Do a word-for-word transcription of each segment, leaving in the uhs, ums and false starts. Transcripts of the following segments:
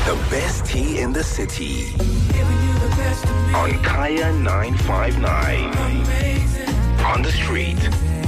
The best tea in the city. On Kaya nine five nine. On the street.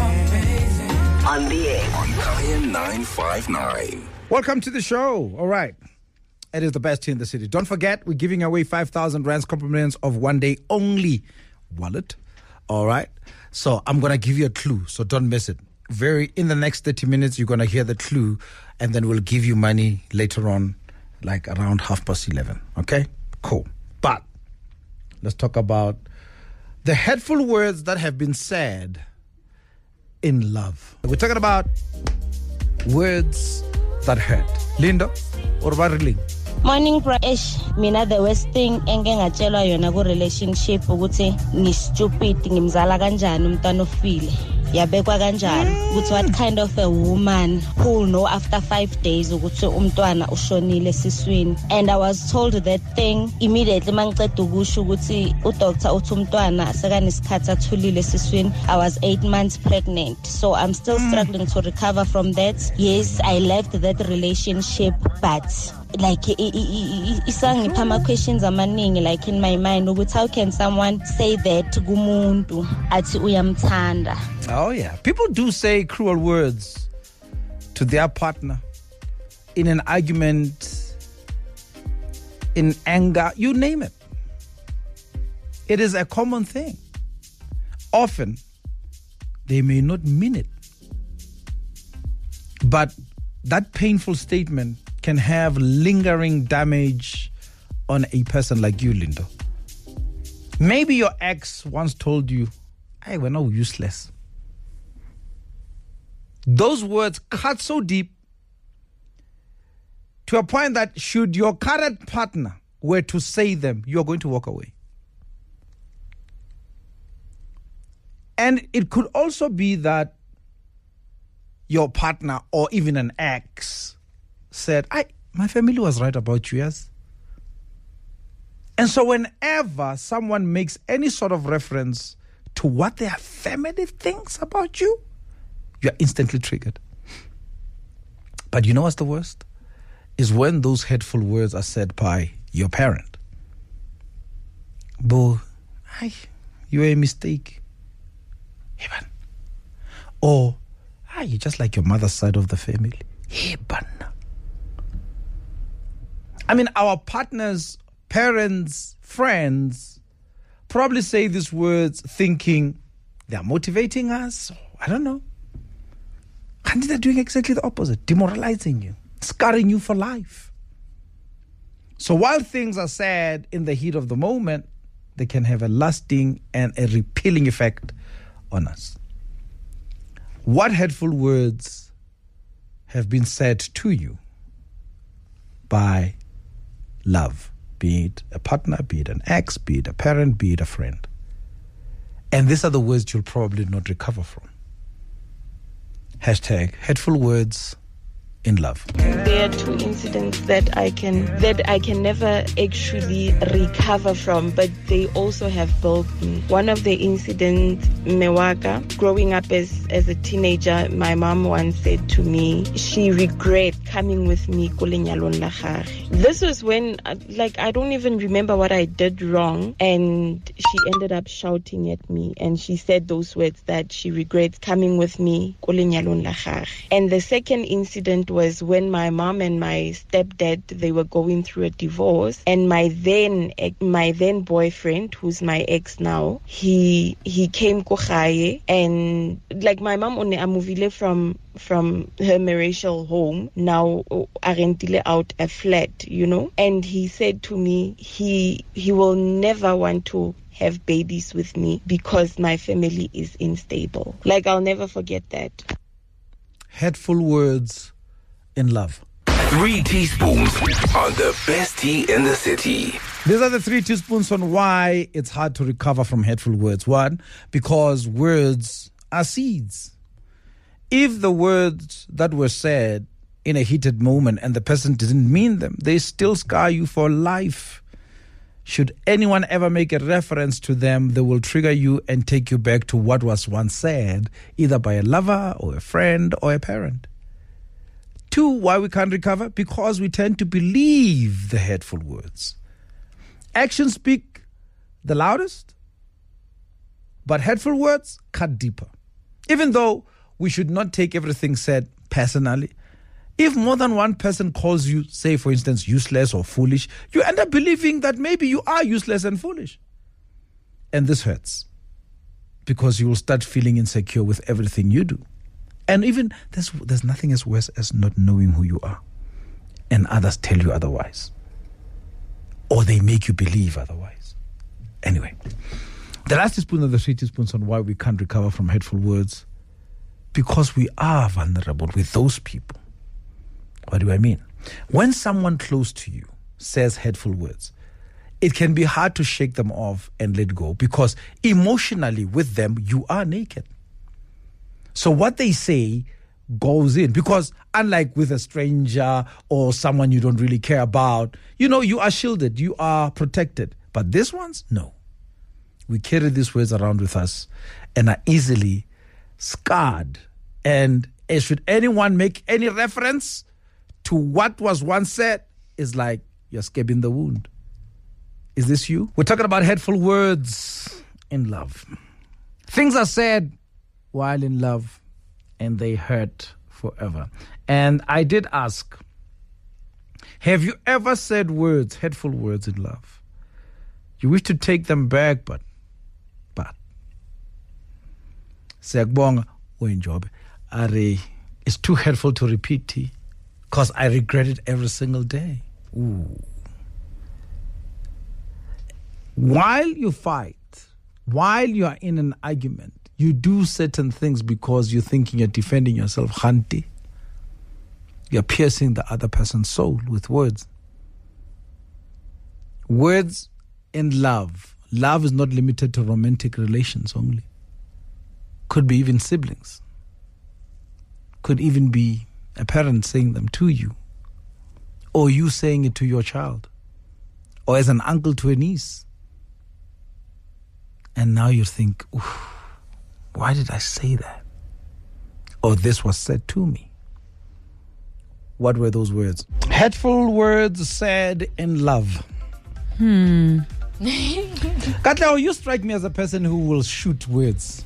On the air. On Kaya nine five nine. Welcome to the show. All right. It is the best tea in the city. Don't forget, we're giving away five thousand rands compliments of one day only wallet. All right. So I'm going to give you a clue. So don't miss it. Very in the next thirty minutes, you're going to hear the clue, and then we'll give you money later on, like around half past eleven. Okay? Cool. But let's talk about the hurtful words that have been said in love. We're talking about words that hurt. Linda, or Barling? Morning, Praesh. Mina the worst thing engeke ngatshelwa yona ku relationship ukuthi ni stupid ngimzala kanjani umntwana ofile. Yabekwa kanjani ukuthi what kind of a woman who will know after five days ukuthi umntwana ushonile siswini. And I was told that thing immediately mangiceda ukusho ukuthi udoctor uthi umntwana sekanesikhathi athulile siswini. I was eight months pregnant, so I'm still mm. struggling to recover from that. Yes, I left that relationship, but like isangipha ama questions amaningi like in my mind ukuthi how can someone say that kumuntu athi uyamthanda. Oh yeah, people do say cruel words to their partner in an argument, in anger, you name it. It is a common thing. Often they may not mean it, but that painful statement can have lingering damage on a person like you, Linda. Maybe your ex once told you, hey, we're no useless. Those words cut so deep to a point that should your current partner were to say them, you're going to walk away. And it could also be that your partner or even an ex said, I, my family was right about you, yes? And so whenever someone makes any sort of reference to what their family thinks about you, you're instantly triggered. But you know what's the worst? Is when those hurtful words are said by your parent. Bo, ay, you a mistake. Heban. Or, ah, you're just like your mother's side of the family. Heban. I mean, our partners, parents, friends probably say these words thinking they're motivating us. I don't know. And they're doing exactly the opposite, demoralizing you, scarring you for life. So while things are said in the heat of the moment, they can have a lasting and a repelling effect on us. What hurtful words have been said to you by love, be it a partner, be it an ex, be it a parent, be it a friend? And these are the words you'll probably not recover from. Hashtag hurtful words in love. There are two incidents that I can that I can never actually recover from, but they also have built me. One of the incidents, Mewaka, growing up as, as a teenager, my mom once said to me, she regret coming with me kulenyalong la gage. This was when, like, I don't even remember what I did wrong, and she ended up shouting at me, and she said those words that she regrets coming with me kulenyalong la gage. And the second incident was when my mom and my stepdad, they were going through a divorce, and my then my then boyfriend, who's my ex now, he he came kuchaye, and like my mom only amuvile from from her marital home, now arentile out a flat, you know, and he said to me he he will never want to have babies with me because my family is unstable. Like, I'll never forget that. Hurtful words in love. Three teaspoons on the best tea in the city. These are the three teaspoons on why it's hard to recover from hurtful words. One, because words are seeds. If the words that were said in a heated moment and the person didn't mean them, they still scar you for life. Should anyone ever make a reference to them, they will trigger you and take you back to what was once said, either by a lover or a friend or a parent. Two, why we can't recover? Because we tend to believe the hurtful words. Actions speak the loudest, but hurtful words cut deeper. Even though we should not take everything said personally, if more than one person calls you, say for instance, useless or foolish, you end up believing that maybe you are useless and foolish. And this hurts because you will start feeling insecure with everything you do. And even there's, there's nothing as worse as not knowing who you are and others tell you otherwise. Or they make you believe otherwise. Anyway, the last teaspoon of the three teaspoons on why we can't recover from hateful words, because we are vulnerable with those people. What do I mean? When someone close to you says hateful words, it can be hard to shake them off and let go because emotionally with them, you are naked. So what they say goes in because unlike with a stranger or someone you don't really care about, you know, you are shielded, you are protected. But these ones, no. We carry these words around with us and are easily scarred. And should anyone make any reference to what was once said, is like you're scabbing the wound. Is this you? We're talking about hateful words in love. Things are said while in love and they hurt forever. And I did ask, have you ever said words, hateful words in love? You wish to take them back, but, but, Segbonga, job, are it's too hurtful to repeat, because I regret it every single day. Ooh. While you fight, while you are in an argument, you do certain things because you're thinking you're defending yourself. Hanti. You're piercing the other person's soul with words. Words in love. Love is not limited to romantic relations only. Could be even siblings. Could even be a parent saying them to you. Or you saying it to your child. Or as an uncle to a niece. And now you think, oof, why did I say that? Or this was said to me. What were those words? Hateful words said in love. Hmm. Katlego, you strike me as a person who will shoot words.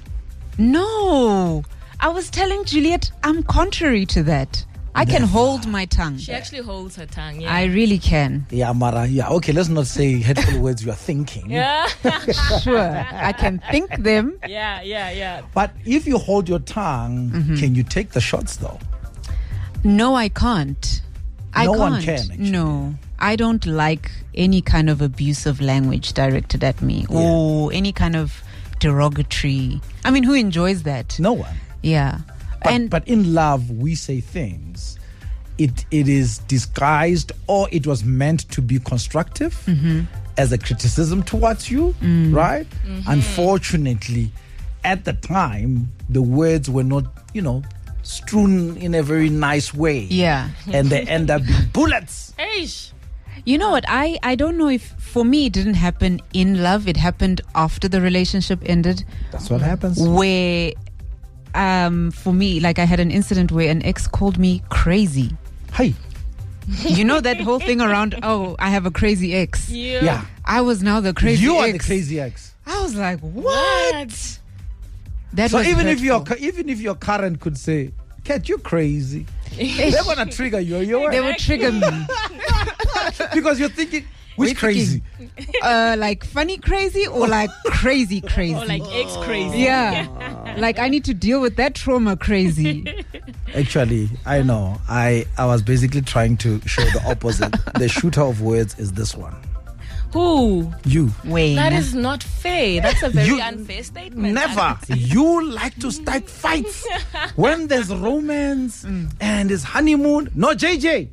No. I was telling Juliet, I'm contrary to that. I can Never. hold my tongue. She actually holds her tongue, yeah. I really can. Yeah, Mara, yeah. Okay, let's not say hateful words you are thinking. Yeah. Sure. I can think them. yeah, yeah, yeah. But if you hold your tongue, mm-hmm. can you take the shots though? No, I can't. I no can't. one can, actually. No. I don't like any kind of abusive language directed at me yeah. or any kind of derogatory. I mean, who enjoys that? No one. Yeah. But, and but in love, we say things. It it is disguised or it was meant to be constructive mm-hmm. as a criticism towards you, mm. right? Mm-hmm. Unfortunately, at the time, the words were not, you know, strewn in a very nice way. Yeah. And they end up being bullets. Eish. You know what? I, I don't know if, for me, it didn't happen in love. It happened after the relationship ended. That's what happens. Where... Um, for me, like I had an incident where an ex called me crazy. Hey. You know that whole thing around, oh, I have a crazy ex. Yeah. yeah. I was now the crazy you ex. You are the crazy ex. I was like, what? what? That so was even hurtful. if your even if your current could say, Kat, you're crazy. They're gonna trigger you. you they would trigger me. Because you're thinking, which We're crazy? Thinking, uh, like funny crazy or like crazy crazy? Or like ex crazy. Yeah. Like I need to deal with that trauma crazy. Actually, I know. I, I was basically trying to show the opposite. The shooter of words is this one. Who? You. Wait. That is not fair. That's a very You- unfair statement. Never. You like to start fights when there's romance Mm. and it's honeymoon. No, J J.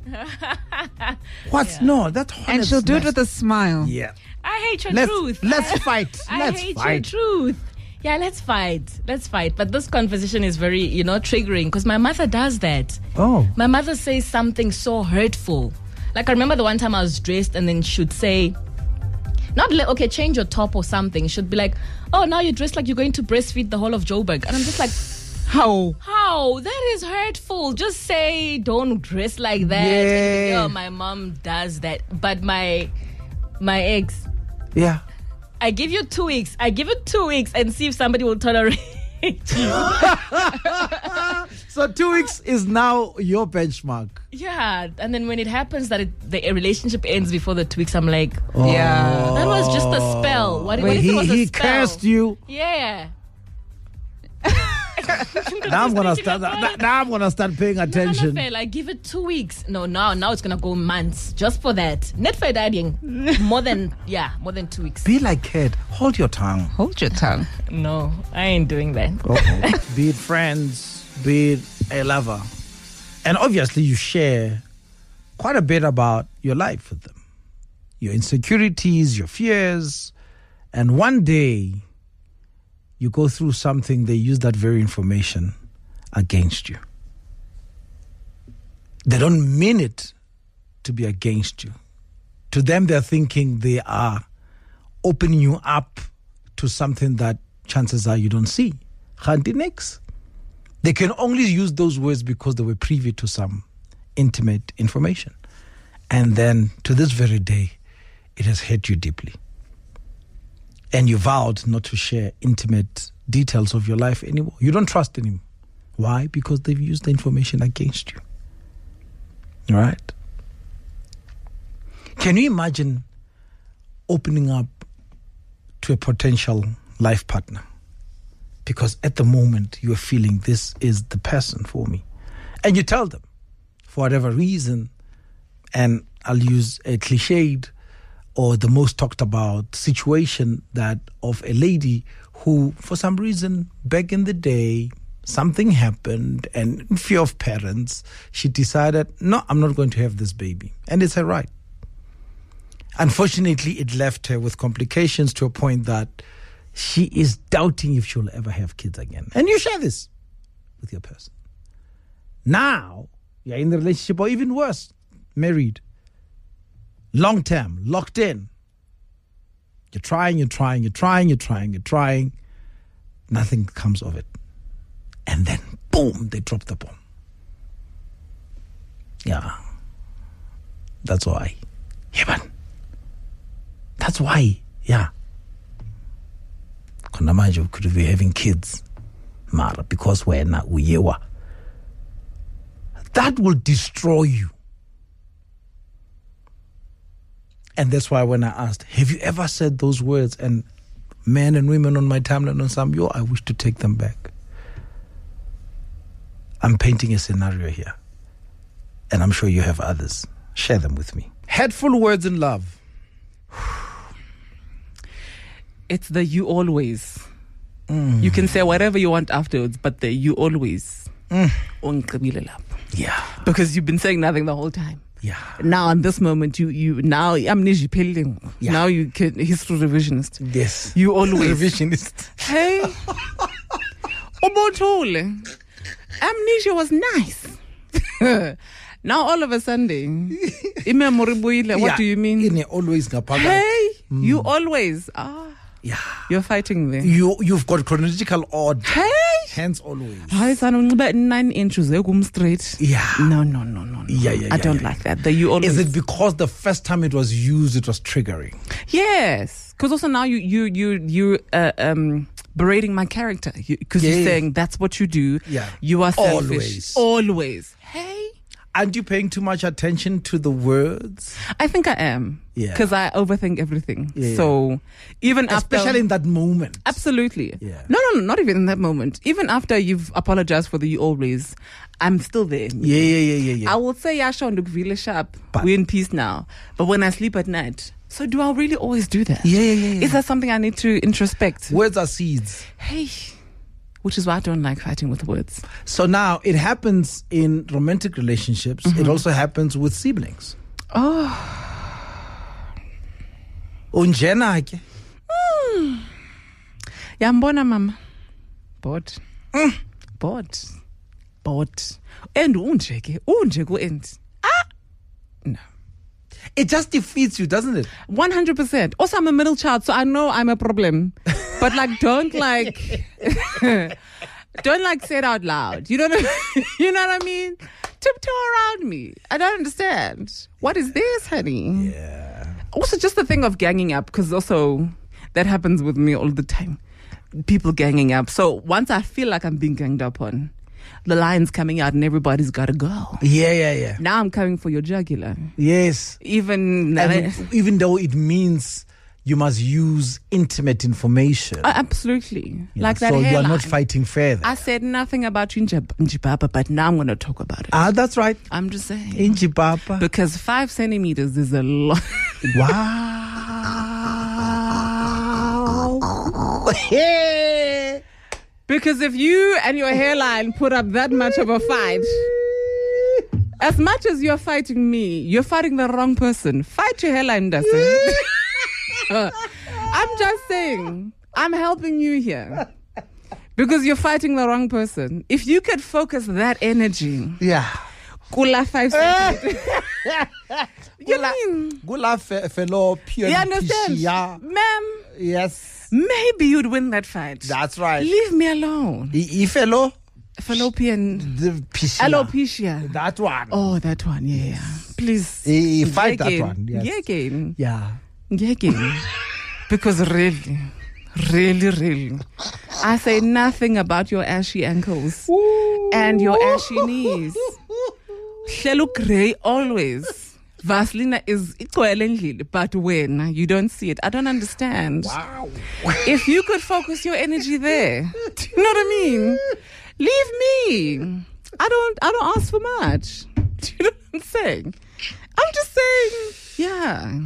What's Yeah. no? That's And she'll do it with a smile. yeah. I hate your Let's truth. let's fight. I let's hate fight. your truth. Yeah, let's fight. Let's fight. But this conversation is very, you know, triggering because my mother does that. Oh. My mother says something so hurtful. Like I remember the one time I was dressed and then she'd say, not like, okay, change your top or something. She'd be like, oh, now you're dressed like you're going to breastfeed the whole of Joburg. And I'm just like, How? How? That is hurtful. Just say, don't dress like that. Yeah. Oh, my mom does that. But my my ex, Yeah. I give you two weeks. I give it two weeks and see if somebody will tolerate you. So two weeks is now your benchmark. Yeah. And then when it happens that it, the relationship ends before the two weeks, I'm like, Yeah. that was just a spell. What, what if he it was a he spell? cursed you. Yeah. Now I'm gonna Thinking start. about Now, it. now I'm gonna start paying attention. Fair, like give it two weeks. No, now now it's gonna go months just for that. Net for daddying more than yeah, more than two weeks. Be like Kid. Hold your tongue. Hold your tongue. No, I ain't doing that. Uh-oh. Be it friends, be it a lover, and obviously you share quite a bit about your life with them, your insecurities, your fears, and one day you go through something, they use that very information against you. They don't mean it to be against you. To them, they're thinking they are opening you up to something that chances are you don't see. Khanti next. They can only use those words because they were privy to some intimate information. And then to this very day, it has hurt you deeply. And you vowed not to share intimate details of your life anymore. You don't trust anymore. Why? Because they've used the information against you. All right? Can you imagine opening up to a potential life partner? Because at the moment you are feeling this is the person for me. And you tell them, for whatever reason, and I'll use a cliched or the most talked about situation that of a lady who, for some reason, back in the day, something happened, and in fear of parents, she decided, no, I'm not going to have this baby. And it's her right. Unfortunately, it left her with complications to a point that she is doubting if she'll ever have kids again. And you share this with your person. Now, you're in the relationship, or even worse, married. Long term, locked in. You're trying, you're trying, you're trying, you're trying, you're trying. Nothing comes of it. And then, boom, they drop the bomb. Yeah. That's why. Yeah, man. That's why. Yeah. Konamanje could be having kids. Mara, because we're not uyewa. That will destroy you. And that's why when I asked, have you ever said those words? And men and women on my timeline on some, yo, I wish to take them back. I'm painting a scenario here. And I'm sure you have others. Share them with me. Hateful words in love. It's the you always. Mm. You can say whatever you want afterwards, but the you always. Mm. Yeah. Because you've been saying nothing the whole time. Yeah. Now in this moment, you you now amnesia pelling. Yeah. Now you can history revisionist. Yes. You always revisionist. Hey, Obotole, amnesia was nice. Now all of a sudden, what Yeah. do you mean? In always ngaphakathi. Hey, you always ah. Yeah. You're fighting there. You you've got chronological order. Hey. Hence always. Hayi sana unxiba nine inches ekum straight. Yeah. No, no, no, no, no. Yeah, yeah, I yeah, don't yeah. like that. The you always. Is it because the first time it was used, it was triggering? Yes, because also now you you you you uh, um berating my character because you, Yeah. you're saying that's what you do. Yeah. You are selfish. Always. Always. Hey. Aren't you paying too much attention to the words? I think I am. Yeah. Because I overthink everything. Yeah. So even Especially after. in that moment. Absolutely. Yeah. No, no, no, not even in that moment. Even after you've apologized for the you always, I'm still there. Yeah, yeah, yeah, yeah, yeah. I will say, Yasha and Vile sharp. But- We're in peace now. But when I sleep at night, so do I really always do that? Yeah, yeah, yeah, yeah. Is that something I need to introspect? Words are seeds. Hey. Which is why I don't like fighting with words. So now it happens in romantic relationships. It also happens with siblings. Oh. Unjena ke. Yambona mama. Bored. Mm. Bored. Bored. And unje ke. Unje ku end. Ah. No. It just defeats you, doesn't it? one hundred percent. Also, I'm a middle child, so I know I'm a problem. But, like, don't, like... Don't like say it out loud. You know what I, you know what I mean? Tiptoe around me. I don't understand. What is this, honey? Yeah. Also, just the thing of ganging up, because also that happens with me all the time. People ganging up. So once I feel like I'm being ganged up on, the line's coming out and everybody's got to go. Yeah, yeah, yeah. Now I'm coming for your jugular. Yes. Even And even though it means you must use intimate information. Uh, absolutely. Yeah, Like that so you are hairline. not fighting fair there. I said nothing about you in Jib- in Jibaba, but now I'm going to talk about it. Ah, that's right. I'm just saying. In Jibaba. Because five centimeters is a lot. Wow. Hey. Because if you and your hairline put up that much of a fight, as much as you're fighting me, you're fighting the wrong person. Fight your hairline, Dustin. I'm just saying, I'm helping you here. Because you're fighting the wrong person. If you could focus that energy. Yeah. Kula five centimeters. You mean? Gula fe- fellow pure. You understand? Yeah. Ma'am, Yes. maybe you'd win that fight. That's right. Leave me alone. I- I fellow. Fallopian. The piscia. Alopecia. That one. Oh, that one, yeah, yeah. Please. I- I fight that Again. one. Yes. Yeah, again. Yeah. Yeah, again. Because really, really, really, I say nothing about your ashy ankles and your ashy knees. Shelu grey always. Vaseline is but when you don't see it, I don't understand. Wow. If you could focus your energy there, do you know what I mean? Leave me. I don't. I don't ask for much. Do you know what I'm saying? I'm just saying, yeah.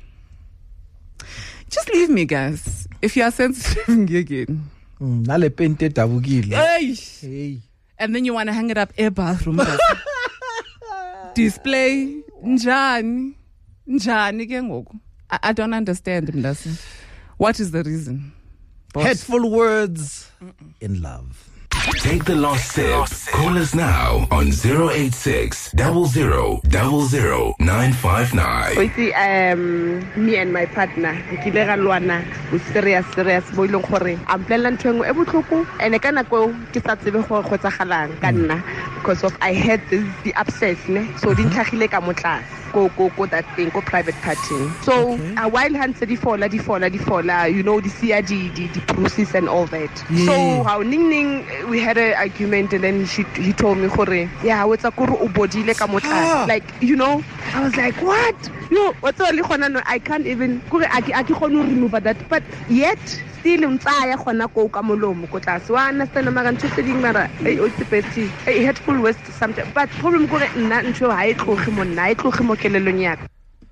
Just leave me, guys. If you are sensitive, again. Mm, nale pente tabukile. Hey. Hey. And then you want to hang it up in bathroom. Display. Njani. Njani ke ngoku. I, I don't understand, Mdasi. What is the reason? Boss? Hateful words in love. Take the last sip. Call us now on zero eight six, zero zero zero zero nine five nine. We see, um, me and my partner, nkile ga lwana, we serious, serious, bo ileng gore, I'm planning to e botlhoko, and e kana go ke sa tsebe go go tsagalang ka nna because of I had this the abscess, ne, so di ntlhagile ka motlase. Go, go, go, that thing, go private partying. So, okay. A while hands di fola, di fola, di fola, you know, the C I D, the, the bruises and all that. Yeah. So, how Ning Ning, we had an argument and then she, he told me, Hore, yeah, what's a kuru ubodi like a mota. Like, you know, I was like, what? No, what's all I can't even, I can't remove that. But yet, still, untsaya khona go ka molomo ko tlase wa understand mara ntse ding mara hey o tsepetse hey hateful words sometimes but problem go re nna ntho ha e tloge mo nna e tloge mo kelelong yaka.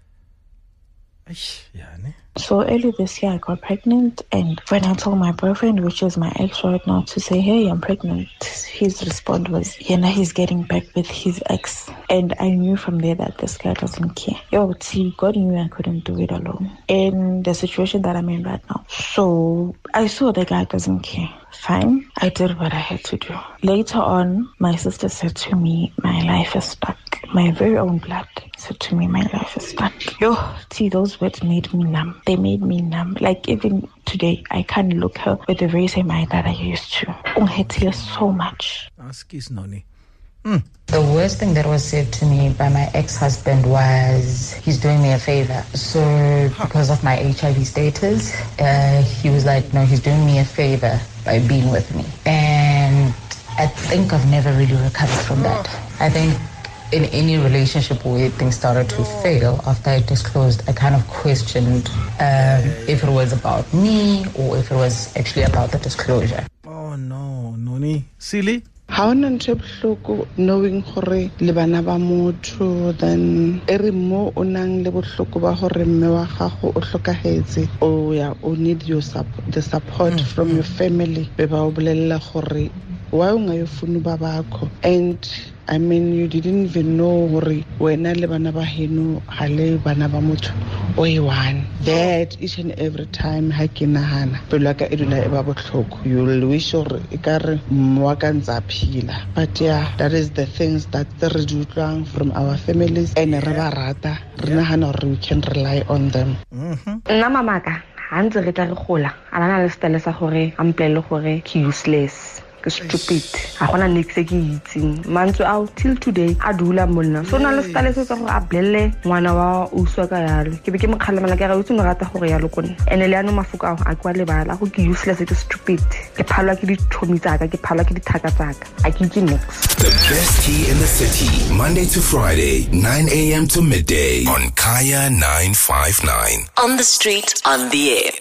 So early this year I got pregnant, and when I told my boyfriend, which is my ex right now, to say, hey, I'm pregnant, his response was, yeah, now he's getting back with his ex. And I knew from there that this guy doesn't care. Yo, see, God knew I couldn't do it alone in the situation that I'm in right now. So I saw the guy doesn't care. Fine, I did what I had to do. Later on, my sister said to me, my life is stuck. My very own blood said to me, my life is stuck. Yo, see, those words made me numb. They made me numb. Like, even today, I can't look her with the very same eye that I used to. I hate her so much. Mm. The worst thing that was said to me by my ex-husband was he's doing me a favor. So because of my H I V status, uh, he was like, no, he's doing me a favor by being with me. And I think I've never really recovered from that. I think in any relationship where things started to fail after I disclosed, I kind of questioned um, if it was about me or if it was actually about the disclosure. Oh no, Noni. Silly? How bohloko knowing gore le bana ba motho then ere mo o nang le bohloko ba gore mme wa gago o hlokahetse o ya o need your support, the support mm, from mm. your family be ba o bolella gore wa o nga yo funu ba bakho. And I mean, you didn't even know hore wena le bana ba heno hale bana ba motho o e one. That each and every time ha ke nahana pelo ka e dula e ba botlhoko, you'll wish hore e ka re mwa ka ntsa phila. But yeah, that is the things that re di utlwang from our families and re ba rata re nahana hore we can rely on them. Nna mamaka ha ntse re tla re gola a bana le style sa gore a mpolelle gore ke useless ke stupid a gona nix e ke itseng mantso out till today a dula monna so na le stale se go a blelle ngwana wa uswa ka yalo ke be ke mokhalemela ke ga utse mo rata gore yalo kone ene le ano mafuka a kwa le bala go ke useless ke stupid ke phalwa ke dithomi tsaka ke phalwa ke dithaka tsaka a ke itse nix. The best tea in the city, Monday to Friday, nine a.m. to midday on Kaya nine five nine. On the street, on the air.